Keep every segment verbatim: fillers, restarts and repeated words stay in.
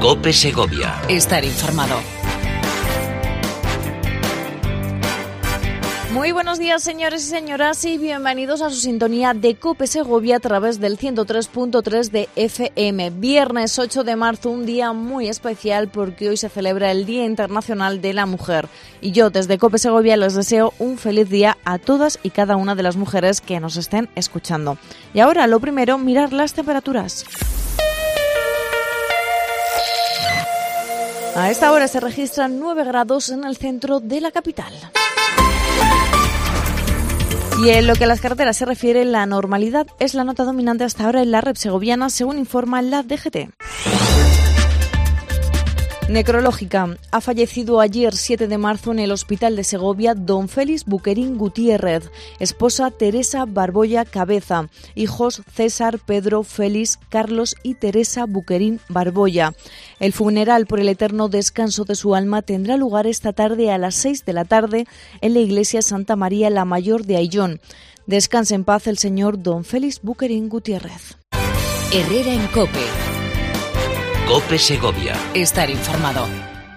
COPE Segovia. Estar informado. Muy buenos días, señores y señoras, y bienvenidos a su sintonía de COPE Segovia a través del ciento tres punto tres de F M. Viernes ocho de marzo, un día muy especial porque hoy se celebra el Día Internacional de la Mujer. Y yo, desde COPE Segovia, les deseo un feliz día a todas y cada una de las mujeres que nos estén escuchando. Y ahora, lo primero, mirar las temperaturas. A esta hora se registran nueve grados en el centro de la capital. Y en lo que a las carreteras se refiere, la normalidad es la nota dominante hasta ahora en la red segoviana, según informa la D G T. Necrológica. Ha fallecido ayer, siete de marzo, en el Hospital de Segovia, don Félix Buquerín Gutiérrez, esposa Teresa Barboya Cabeza, hijos César, Pedro, Félix, Carlos y Teresa Buquerín Barboya. El funeral por el eterno descanso de su alma tendrá lugar esta tarde a las seis de la tarde en la iglesia Santa María la Mayor de Ayllón. Descanse en paz el señor don Félix Buquerín Gutiérrez. Herrera en COPE. COPE Segovia. Estar informado.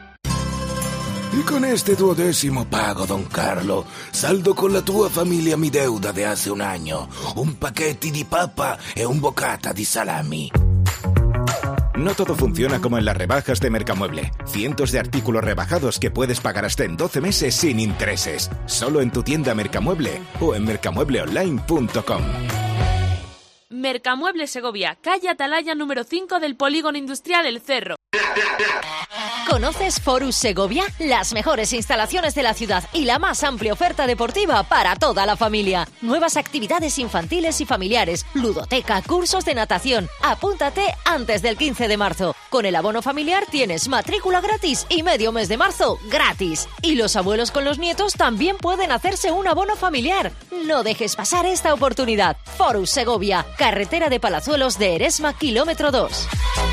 E con este duodécimo pago, don Carlo, saldo con la tua famiglia mi deuda de hace un año, un paquete di papa e un bocata di salami. No todo funciona como en las rebajas de Mercamueble. Cientos de artículos rebajados que puedes pagar hasta en doce meses sin intereses. Solo en tu tienda Mercamueble o en mercamueble online punto com. Mercamueble Segovia, calle Atalaya número cinco del Polígono Industrial El Cerro. ¿Conoces Forus Segovia? Las mejores instalaciones de la ciudad y la más amplia oferta deportiva para toda la familia. Nuevas actividades infantiles y familiares, ludoteca, cursos de natación. Apúntate antes del quince de marzo. Con el abono familiar tienes matrícula gratis y medio mes de marzo gratis. Y los abuelos con los nietos también pueden hacerse un abono familiar. No dejes pasar esta oportunidad. Forus Segovia, carretera de Palazuelos de Eresma, kilómetro dos.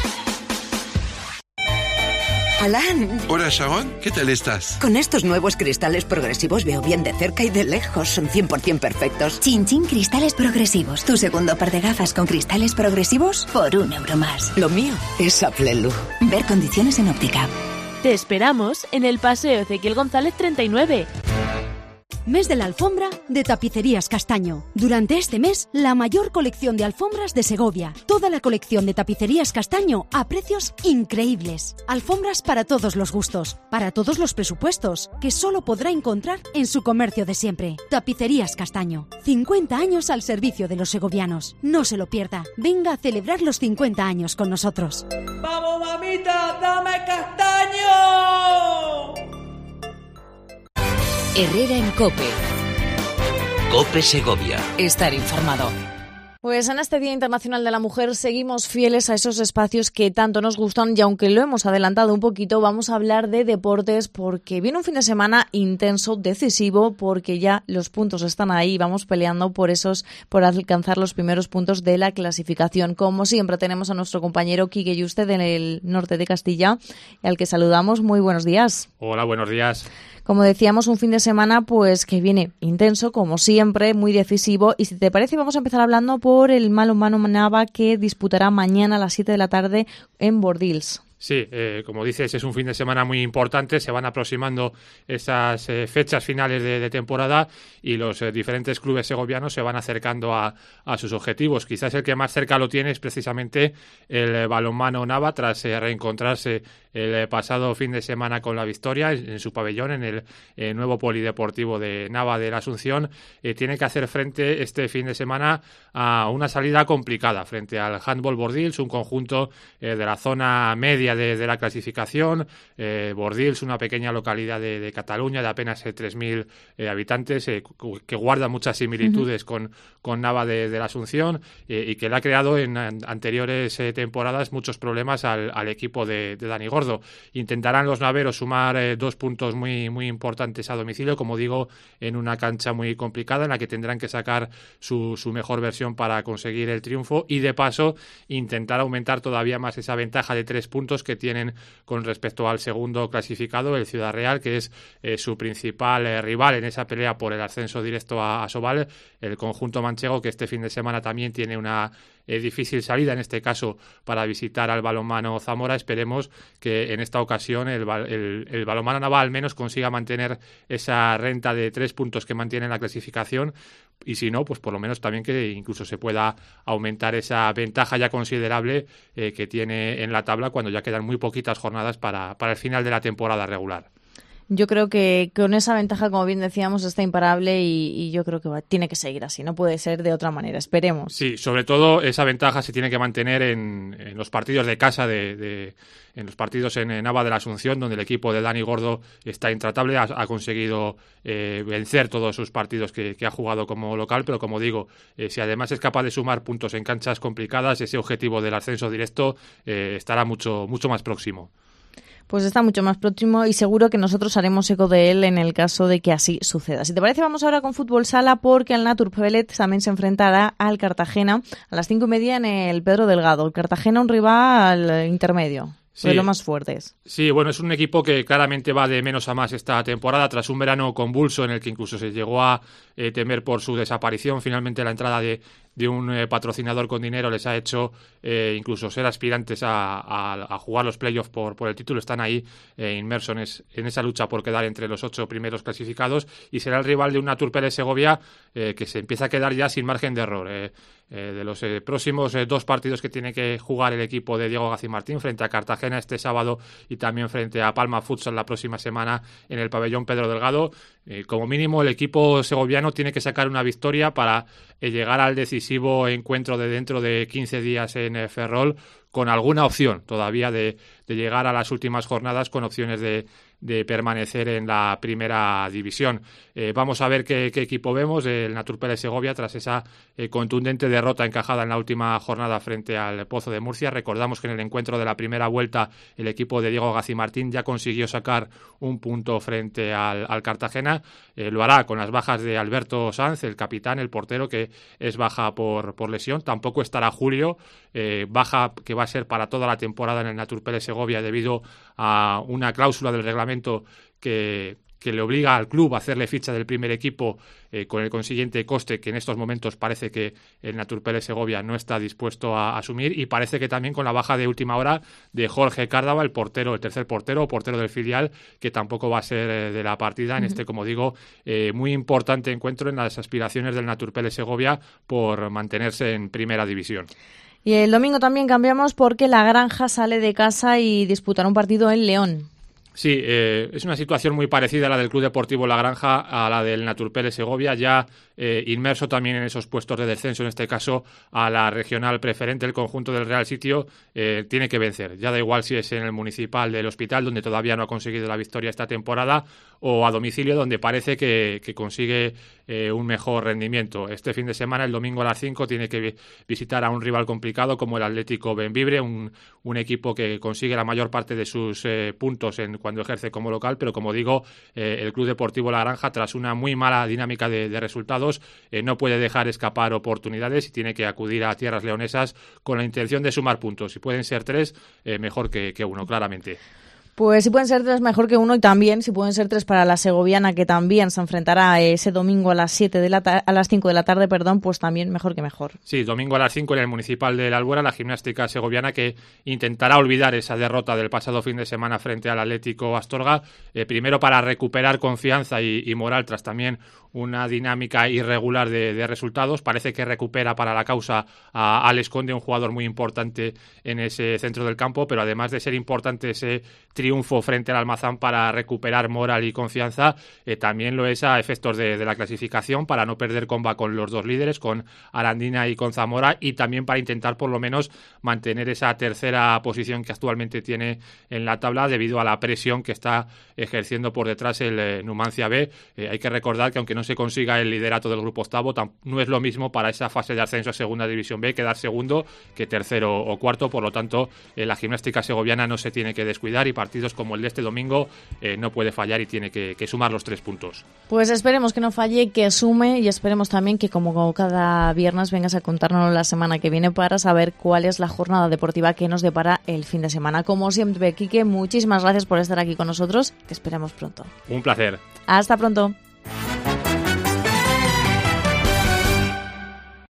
Alan. Hola, Sharon. ¿Qué tal estás? Con estos nuevos cristales progresivos veo bien de cerca y de lejos. Son cien por ciento perfectos. Chin Chin Cristales Progresivos. Tu segundo par de gafas con cristales progresivos por un euro más. Lo mío es Aplelu. Ver condiciones en óptica. Te esperamos en el Paseo Ezequiel González treinta y nueve. Mes de la alfombra de Tapicerías Castaño. Durante este mes, la mayor colección de alfombras de Segovia. Toda la colección de Tapicerías Castaño a precios increíbles. Alfombras para todos los gustos, para todos los presupuestos, que solo podrá encontrar en su comercio de siempre. Tapicerías Castaño. cincuenta años al servicio de los segovianos. No se lo pierda. Venga a celebrar los cincuenta años con nosotros. ¡Vamos, mamita! ¡Dame castaño! Herrera en COPE. COPE Segovia. Estar informado. Pues en este Día Internacional de la Mujer seguimos fieles a esos espacios que tanto nos gustan y aunque lo hemos adelantado un poquito, vamos a hablar de deportes porque viene un fin de semana intenso, decisivo, porque ya los puntos están ahí y vamos peleando por esos, por alcanzar los primeros puntos de la clasificación. Como siempre tenemos a nuestro compañero Quique Yuste del norte de Castilla, al que saludamos. Muy buenos días. Hola, buenos días. Como decíamos, un fin de semana pues que viene intenso, como siempre, muy decisivo. Y si te parece, vamos a empezar hablando por el Balonmano Nava que disputará mañana a las siete de la tarde en Bordils. Sí, eh, como dices, es un fin de semana muy importante, se van aproximando esas eh, fechas finales de, de temporada y los eh, diferentes clubes segovianos se van acercando a, a sus objetivos. Quizás el que más cerca lo tiene es precisamente el eh, Balonmano Nava, tras eh, reencontrarse el eh, pasado fin de semana con la victoria en, en su pabellón, en el eh, nuevo polideportivo de Nava de la Asunción. Eh, tiene que hacer frente este fin de semana a una salida complicada frente al Handball Bordils, un conjunto eh, de la zona media de, de la clasificación. eh, Bordils, una pequeña localidad de, de Cataluña de apenas eh, tres mil eh, habitantes, eh, que guarda muchas similitudes uh-huh. con, con Nava de, de la Asunción eh, y que le ha creado en, en anteriores eh, temporadas muchos problemas al, al equipo de, de Dani Gordo. Intentarán los naveros sumar eh, dos puntos muy, muy importantes a domicilio, como digo, en una cancha muy complicada en la que tendrán que sacar su, su mejor versión para conseguir el triunfo y de paso intentar aumentar todavía más esa ventaja de tres puntos que tienen con respecto al segundo clasificado, el Ciudad Real, que es eh, su principal eh, rival en esa pelea por el ascenso directo a, a Sobal, el conjunto manchego, que este fin de semana también tiene una eh, difícil salida, en este caso para visitar al balonmano Zamora. Esperemos que en esta ocasión el, el, el balonmano Naval al menos consiga mantener esa renta de tres puntos que mantiene en la clasificación, y si no, pues por lo menos también que incluso se pueda aumentar esa ventaja ya considerable eh, que tiene en la tabla cuando ya quedan muy poquitas jornadas para, para el final de la temporada regular. Yo creo que con esa ventaja, como bien decíamos, está imparable y, y yo creo que va, tiene que seguir así, no puede ser de otra manera, esperemos. Sí, sobre todo esa ventaja se tiene que mantener en, en los partidos de casa, de, de en los partidos en, en Nava de la Asunción, donde el equipo de Dani Gordo está intratable, ha, ha conseguido eh, vencer todos sus partidos que, que ha jugado como local, pero como digo, eh, si además es capaz de sumar puntos en canchas complicadas, ese objetivo del ascenso directo eh, estará mucho, mucho más próximo. Pues está mucho más próximo y seguro que nosotros haremos eco de él en el caso de que así suceda. Si te parece, vamos ahora con fútbol sala, porque el Naturpellet también se enfrentará al Cartagena a las cinco y media en el Pedro Delgado. El Cartagena, un rival intermedio. Sí, de los más fuertes. Sí, bueno, es un equipo que claramente va de menos a más esta temporada, tras un verano convulso en el que incluso se llegó a eh, temer por su desaparición. Finalmente la entrada de, de un eh, patrocinador con dinero les ha hecho eh, incluso ser aspirantes a, a, a jugar los playoffs por, por el título. Están ahí eh, inmersos en, es, en esa lucha por quedar entre los ocho primeros clasificados, y será el rival de un Naturpellet Segovia eh, que se empieza a quedar ya sin margen de error. Eh, Eh, de los eh, próximos eh, dos partidos que tiene que jugar el equipo de Diego Gacimartín, frente a Cartagena este sábado y también frente a Palma Futsal la próxima semana en el pabellón Pedro Delgado, eh, como mínimo el equipo segoviano tiene que sacar una victoria para eh, llegar al decisivo encuentro de dentro de quince días en eh, Ferrol, con alguna opción todavía de, de llegar a las últimas jornadas con opciones de, de permanecer en la primera división. Eh, vamos a ver qué, qué equipo vemos, el Naturpellet Segovia, tras esa eh, contundente derrota encajada en la última jornada frente al Pozo de Murcia. Recordamos que en el encuentro de la primera vuelta el equipo de Diego Gacimartín ya consiguió sacar un punto frente al, al Cartagena. Eh, lo hará con las bajas de Alberto Sanz, el capitán, el portero, que es baja por, por lesión. Tampoco estará Julio, eh, baja que va a ser para toda la temporada en el Naturpellet Segovia debido a una cláusula del reglamento que, que le obliga al club a hacerle ficha del primer equipo, eh, con el consiguiente coste que en estos momentos parece que el Naturpellet Segovia no está dispuesto a asumir, y parece que también con la baja de última hora de Jorge Cárdava, el portero, el tercer portero, portero del filial, que tampoco va a ser eh, de la partida en este, como digo, eh, muy importante encuentro en las aspiraciones del Naturpellet Segovia por mantenerse en primera división. Y el domingo también cambiamos porque La Granja sale de casa y disputará un partido en León. Sí, eh, es una situación muy parecida a la del Club Deportivo La Granja, a la del Naturpellet Segovia, ya eh, inmerso también en esos puestos de descenso, en este caso a la regional preferente. El conjunto del Real Sitio eh, tiene que vencer, ya da igual si es en el Municipal del Hospital, donde todavía no ha conseguido la victoria esta temporada, o a domicilio, donde parece que, que consigue eh, un mejor rendimiento. Este fin de semana, el domingo a las cinco, tiene que visitar a un rival complicado como el Atlético Bembibre, un, un equipo que consigue la mayor parte de sus eh, puntos en cuando ejerce como local, pero como digo, eh, el Club Deportivo La Granja, tras una muy mala dinámica de, de resultados, eh, no puede dejar escapar oportunidades y tiene que acudir a tierras leonesas con la intención de sumar puntos. Si pueden ser tres, eh, mejor que, que uno, claramente. Pues si pueden ser tres, mejor que uno, y también si pueden ser tres para la segoviana, que también se enfrentará ese domingo a las siete de la ta- a las cinco de la tarde, perdón, pues también mejor que mejor. Sí, domingo a las cinco en el Municipal de la Albuera, la gimnástica segoviana, que intentará olvidar esa derrota del pasado fin de semana frente al Atlético Astorga, eh, primero para recuperar confianza y, y moral tras también una dinámica irregular de, de resultados. Parece que recupera para la causa a Alex Conde, un jugador muy importante en ese centro del campo, pero además de ser importante ese triunfo frente al Almazán para recuperar moral y confianza, eh, también lo es a efectos de, de la clasificación, para no perder comba con los dos líderes, con Arandina y con Zamora, y también para intentar por lo menos mantener esa tercera posición que actualmente tiene en la tabla debido a la presión que está ejerciendo por detrás el eh, Numancia B. Eh, hay que recordar que aunque no se consiga el liderato del grupo octavo, no es lo mismo para esa fase de ascenso a segunda división B quedar segundo que tercero o cuarto. Por lo tanto, eh, la gimnástica segoviana no se tiene que descuidar, y partidos como el de este domingo eh, no puede fallar y tiene que, que sumar los tres puntos. Pues esperemos que no falle, que sume, y esperemos también que como cada viernes vengas a contárnoslo la semana que viene para saber cuál es la jornada deportiva que nos depara el fin de semana. Como siempre, Quique, muchísimas gracias por estar aquí con nosotros. Te esperamos pronto. Un placer. Hasta pronto.